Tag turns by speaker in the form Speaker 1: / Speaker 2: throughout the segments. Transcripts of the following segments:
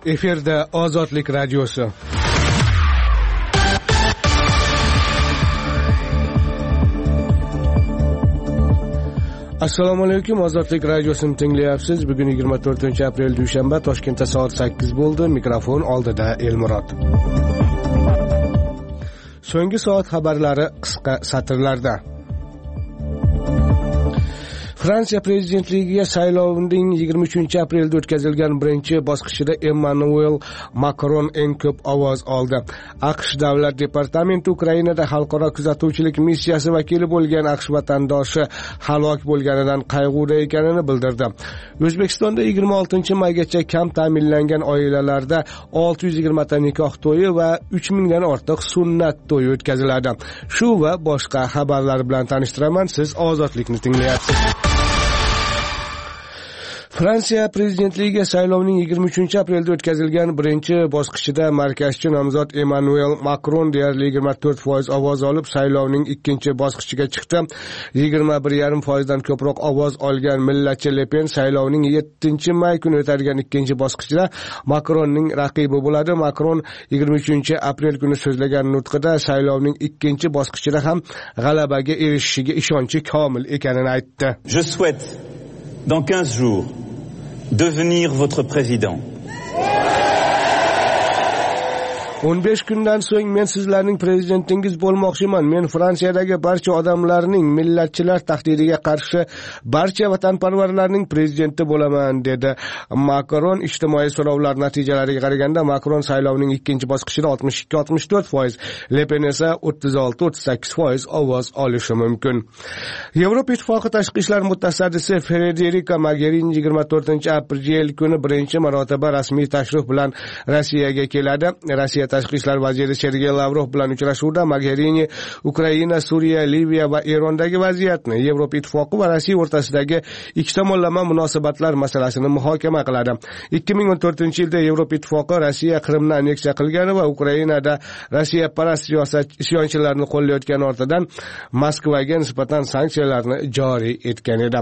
Speaker 1: Efirda Ozodlik radiosi. Assalomu alaykum, Ozodlik radiosini tinglayapsiz. Bugun 24-aprel dushanba, Toshkentda soat 8 bo'ldi. Mikrofon oldida Elmurod. So'nggi soat xabarlari qisqa satrlarda. Fransiya prezidentligiga saylovning 23-aprelda o'tkazilgan birinchi bosqichida Emmanuel Macron eng ko'p ovoz oldi. AQSh davlat departamenti Ukrainada xalqaro kuzatuvchilik missiyasi vakili bo'lgan AQSh vatandoshi halok bo'lganidan qayg'uda ekanini bildirdi. O'zbekistonda 26-maygacha kam ta'minlangan oilalarda 620 ta nikoh to'yi va 3000 dan ortiq sunnat to'yi o'tkaziladi. Shu va boshqa xabarlar bilan tanishtiraman. Siz Ozodlikni tinglayapsiz. Fransiya prezidentligiga saylovning 23-aprelda o'tkazilgan birinchi bosqichida markazchi nomzod Emmanuel Macron deyarli 24% ovoz olib, saylovning ikkinchi bosqichiga chiqdi. 21,5% dan ko'proq ovoz olgan millatchi Le Pen saylovning 7-may kuni o'tadigan ikkinchi bosqichda Macronning raqibi bo'ladi. Macron 23-aprel kuni so'zlagan nutqida saylovning ikkinchi bosqichida ham g'alabaga erishishiga ishonchi komil ekanini aytdi.
Speaker 2: Je souhaite dans 15 jours devenir votre président.
Speaker 1: 15 kundan so'ng men sizlarning prezidentingiz bo'lmoqchiman. Men Fransiyadagi barcha odamlarning, millatchilar tahdidiga qarshi barcha vatanparvarlarning prezidenti bo'laman, dedi Macron. Ijtimoiy so'rovlar natijalariga qaraganda Macron saylovning ikkinchi bosqichida 62-64%, Le Pen esa 36-38% ovoz olishi mumkin. Yevropa Ittifoqi tashqi ishlar mutasaddisi Federica Mogherini 24-aprel kuni birinchi marotaba rasmiy tashrif bilan Rossiyaga keladi. Rossiya tashqi ishlar vaziri Sergey Lavrov bilan uchrashuvda Mogherini Ukraina, Suriya, Liviya va Erondagi vaziyatni, Yevropa Ittifoqi va Rossiya o'rtasidagi ikki tomonlama munosabatlar masalasini muhokama qiladi. 2014-yilda Yevropa Ittifoqi Rossiya Qrimni anneksiya qilgani va Ukrainada Rossiya parast isyonchilarni qo'llayotgani ortidan Moskvaga nisbatan sanksiyalarni joriy etgan edi.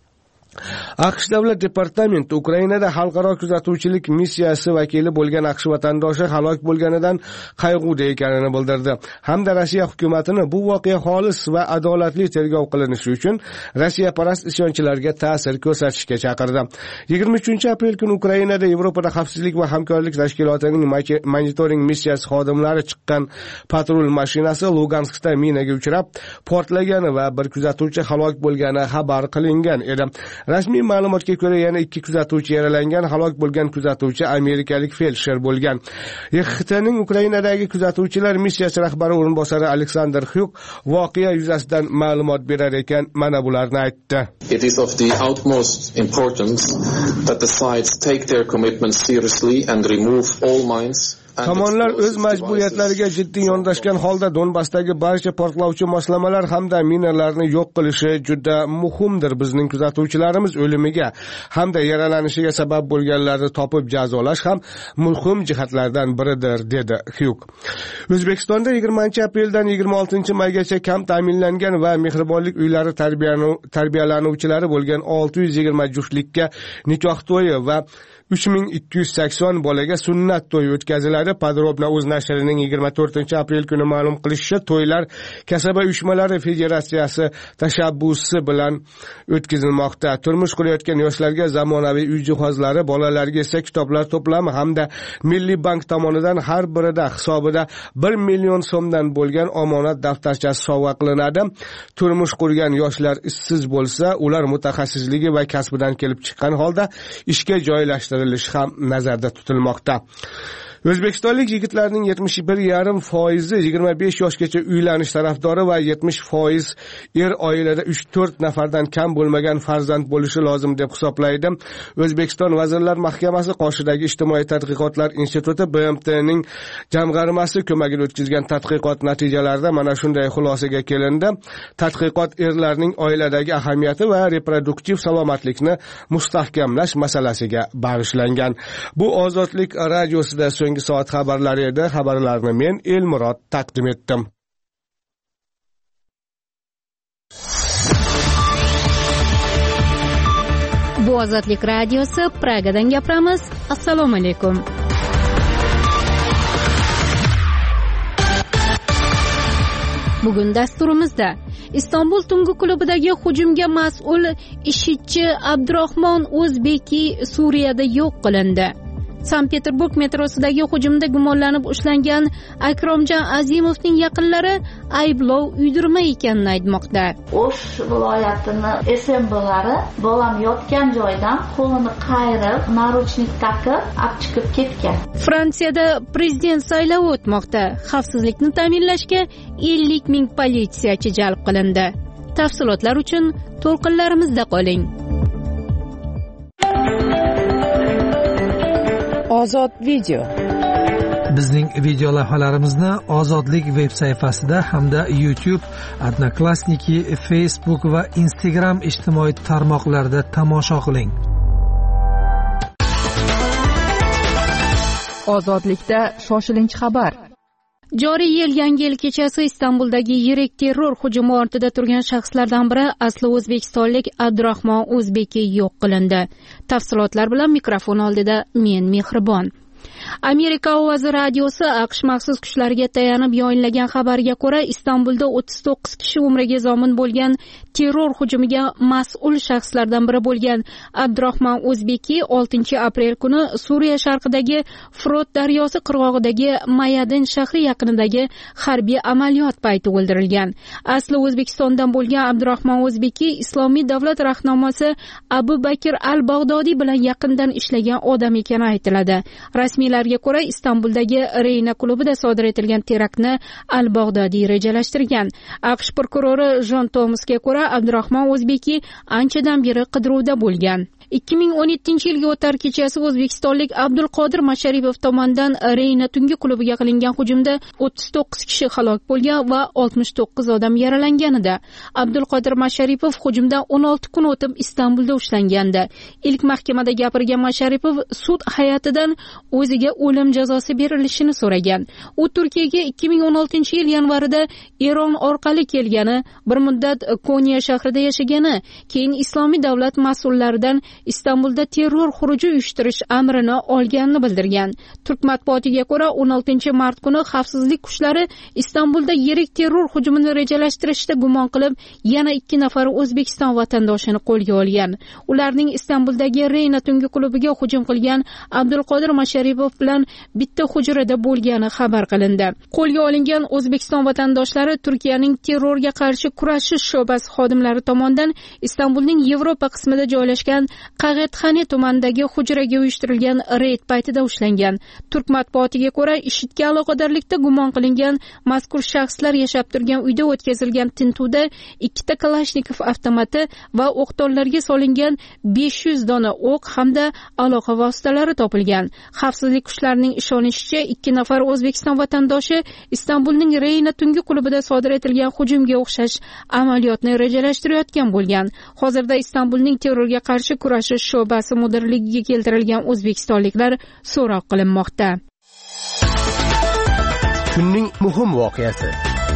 Speaker 1: AQSh davlat departamenti Ukrainada xalqaro kuzatuvchilik missiyasi vakili bo'lgan AQSh vatandoshi halok bo'lganidan qayg'uda ekanini bildirdi. Hamda Rossiya hukumatini bu voqea xolis va adolatli tergov qilinishi uchun Rossiya parast isyonchilarga ta'sir ko'rsatishga chaqirdi. 23-aprel kuni Ukrainada Yevropada xavfsizlik va hamkorlik tashkilotining monitoring missiyasi xodimlari chiqqan patrul mashinasi Luganskda minaga uchrab, portlagani va bir kuzatuvchi halok bo'lgani xabar qilingan edi. Rasmiy ma'lumotga ko'ra yana 2 kuzatuvchi yaralangan. Halok bo'lgan kuzatuvchi amerikalik feldsher bo'lgan. YXTning Ukrainadagi kuzatuvchilar missiyasi rahbari o'rinbosari Alexander Hyuk voqea yuzasidan ma'lumot berar ekan, mana bularni aytdi.
Speaker 3: It is of the utmost importance that the sides take their commitments seriously and remove all mines.
Speaker 1: Tomonlar o'z majburiyatlariga jiddiy yondashgan holda Donbassdagi barcha portlovchi moslamalar hamda minalarni yo'q qilishi juda muhimdir. Bizning kuzatuvchilarimiz o'limiga hamda yaralanishiga sabab bo'lganlarni topib jazolash ham muhim jihatlardan biridir, dedi Hyuk. O'zbekistonda 20-apreldan 26-maygacha kam ta'minlangan va mehribonlik uylari tarbiyalanuvchilari bo'lgan 620 juftlikka nikoh to'yi va 3280 bolaga sunnat to'yi o'tkaziladi. Podrobna o'z nashrining 24-aprel kuni ma'lum qilishicha, to'ylar kasaba uyushmalari federatsiyasi tashabbusi bilan o'tkazilmoqda. Turmush qurayotgan yoshlarga zamonaviy uy jihozlari, bolalarga esa kitoblar to'plami hamda Milliy bank tomonidan har birida hisobida 1 million so'mdan bo'lgan omonat daftarchasi sovg'a qilinadi. Turmush qurgan yoshlar ishsiz bo'lsa, ular mutaxassisligi va kasbidan kelib chiqqan holda ishga joylashtirilishi ham nazarda tutilmoqda. O'zbekistonlik yigitlarning 71,5% 25 yoshgacha uylanish tarafdori va 70% oilada 3-4 nafardan kam bo'lmagan farzand bo'lishi lozim deb hisoblaydi. O'zbekiston Vazirlar Mahkamasi Qoshidagi Ijtimoiy tadqiqotlar instituti BMTning jamg'armasi ko'magida o'tkazgan tadqiqot natijalarida mana shunday xulosaga kelindi. Tadqiqot erlarning oiladagi ahamiyati va reproduktiv salomatlikni mustahkamlash masalasiga bag'ishlangan. Bu Ozodlik radiosida so'nggi soat xabarlari edi. Xabarlarni men Elmurod taqdim etdim.
Speaker 4: Bu Ozodlik radiosi, Pragadan gapiramiz. Assalomu alaykum. Bugun dasturimizda Istanbul tungi klubidagi hujumga mas'ul IShIDchi Abdurahmon O'zbekiy Suriyada yo'q qilindi. Sankt-Peterburg metrosidagi hujumda gumonlanib ushlangan Akromjon Azimovning yaqinlari ayblov uydirma ekanini aytmoqda.
Speaker 5: O'sh viloyatini SMBlari bolam yotgan joydan qo'lini qayirib, naruchnik taqib, olib chiqib ketgan.
Speaker 4: Fransiyada prezident saylovi o'tmoqda. Xavfsizlikni ta'minlashga 50 ming politsiyachi jalb qilindi. Tafsilotlar uchun to'lqinlarimizda qoling. Ozod video.
Speaker 6: Bizning video lavhalarimizni Ozodlik veb sayfasida hamda YouTube, Odnoklassniki, Facebook va Instagram ijtimoiy tarmoqlarida tomosha qiling.
Speaker 7: Ozodlikda shoshilinch xabar.
Speaker 4: Joriy yil Yangi yil kechasi Istanbuldagi yirik terror hujumi ortida turgan shaxslardan biri asli o'zbekistonlik Abdurahmon O'zbekiy yo'q qilindi. Tafsilotlar bilan mikrofon oldida men Mehribon. Amerika ovozi radiosi AQSh maxsus kuchlariga tayanib yoyinlagan xabarga ko'ra, Istanbulda 39 kishi umriga zomin bo'lgan terror hujumiga mas'ul shaxslardan biri bo'lgan Abdurahmon O'zbekiy 6-aprel kuni Suriya sharqidagi Frot daryosi qirg'og'idagi Mayadin shahri yaqinidagi harbiy amaliyot payti o'ldirilgan. Asli O'zbekistondan bo'lgan Abdurahmon O'zbekiy Islomiy davlat rahnamosi Abu Bakr al-Bag'dodiy bilan yaqindan ishlagan odam ekani aytiladi. Rasmiylarga ko'ra, Istanbuldagi Reyna klubida sodir etilgan teraktni al-Bag'dodiy rejalashtirgan. AQSh prokurori Jon Tomasga ko'ra, Abdurahmon O'zbekiy anchadan beri qidiruvda bo'lgan. 2017-yilga o'tar kechasi o'zbekistonlik Abdulqodir Masharipov tomonidan Reyna tungi klubiga qilingan hujumda 39 kishi halok bo'lgan va 69 odam yaralanganida. Abdulqodir Masharipov hujumdan 16 kun o'tib Istanbulda ushlangandi. Ilk mahkamada gapirgan Masharipov sud hay'atidan o'ziga o'lim jazosi berilishini so'ragan. U Turkiyaga 2016-yil yanvarida Eron orqali kelgani, bir muddat Konya shahrida yashagani, keyin Islomiy davlat mas'ullaridan Istanbulda terror xuruji uyushtirish amrini olganini bildirgan. Turk matbuotiga ko'ra, 16-mart kuni xavfsizlik kuchlari Istanbulda yirik terror hujumini rejalashtirishda gumon qilib, yana 2 nafar O'zbekiston vatandoshini qo'lga olgan. Ularning Istanbuldagi Reyna tungi klubiga hujum qilgan Abdulqodir Masharipov bilan bitta hujrada bo'lgani xabar qilindi. Qo'lga olingan O'zbekiston vatandoshlari Turkiyaning terrorga qarshi kurashish sho'basi xodimlari tomonidan Istanbulning Yevropa qismida joylashgan Qag'etxane tumanidagi hujraga uyushtirilgan reyd paytida ushlangan. Turk matbuotiga ko'ra, IShIDga aloqadorlikda gumon qilingan mazkur shaxslar yashab turgan uyda o'tkazilgan tintuvda 2 ta Kalashnikov avtomati va o'qdonlarga solingan 500 dona o'q hamda aloqa vositalari topilgan. Xavfsizlik kuchlarining ishonishicha, 2 nafar O'zbekiston vatandoshi Istanbulning Reyna tungi klubida sodir etilgan hujumga o'xshash amaliyotni rejalashtirayotgan bo'lgan. Hozirda Istanbulning terrorga qarshi kurashish sho'basi mudirligiga keltirilgan o'zbekistonliklar so'roq qilinmoqda.
Speaker 1: Kunning muhim voqeasi.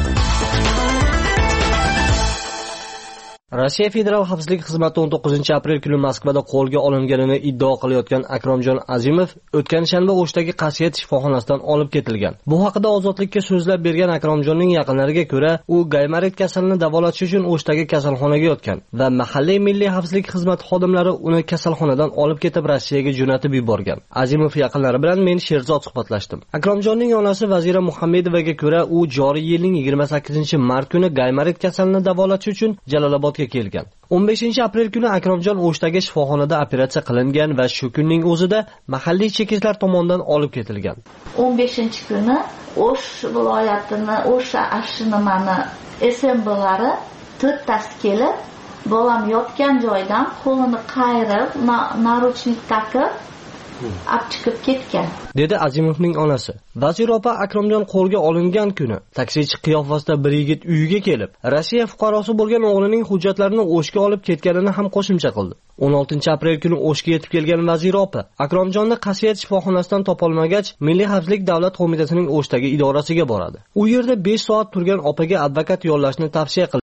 Speaker 8: Rossiya Federal xavfsizlik xizmati 19-aprel kuni Moskvada qo'lga olinganini iddao qilayotgan Akromjon Azimov o'tgan shanba O'shdagi qasriyat shifoxonasidan olib ketilgan. Bu haqida Ozodlikka so'zlab bergan Akromjonning yaqinlariga ko'ra, u gaymarit kasalini davolash uchun O'shdagi kasalxonaga yotgan va mahalliy milliy xavfsizlik xizmati xodimlari uni kasalxonadan olib ketib Rossiyaga jo'natib yuborgan. Azimov yaqinlari bilan men Sherzod suhbatlashdim. Akromjonning onasi Vazira Muhammedovaga ko'ra, u joriy yilning 28-mart kuni gaymarit kasalini davolash uchun Jalolobod kelgan. 15-aprel kuni Akromjon O'shdagi shifoxonada operatsiya qilingan va shu kunning o'zida mahalliy chekistlar tomonidan olib ketilgan.
Speaker 5: 15-kuni O'sh viloyatini, O'sha ashrimani SMBlari 4 tasi kelib, bolam yotgan joydan qo'lini qayirib, naruchnik taqib, olib chiqib ketgan,
Speaker 8: dedi Azimovning onasi. Vazir opa Akromjon qo'lga olingan kuni taksichi qiyofasida bir yigit uyiga kelib, Rossiya fuqarosi bo'lgan o'g'lining hujjatlarini O'shga olib ketganini ham qo'shimcha qildi. 16-aprel kuni O'shga yetib kelgan Vazir opa Akromjonni qasriyat shifoxonasidan topolmagach, Milliy xavfsizlik davlat qo'mitasining O'shdagi idorasiga boradi. U yerda 5 soat turgan opaga advokat yollashni tavsiya qildi.